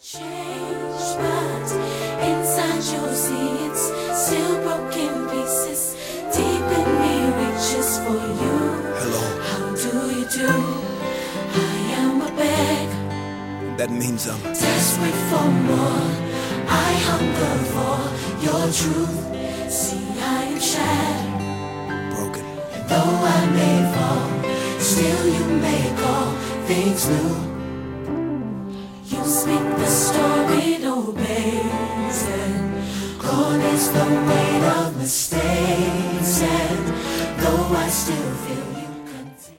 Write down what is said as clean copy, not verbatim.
Change, but inside you'll see it's still broken pieces. Deep in me reaches for you. Hello. How do you do? I am a beg. That means I'm desperate for more. I hunger for your truth. See, I am shattered, broken. and though I may fall, still you make all things new. You speak the storm, it obeys, and corners the weight of mistakes. And though I still feel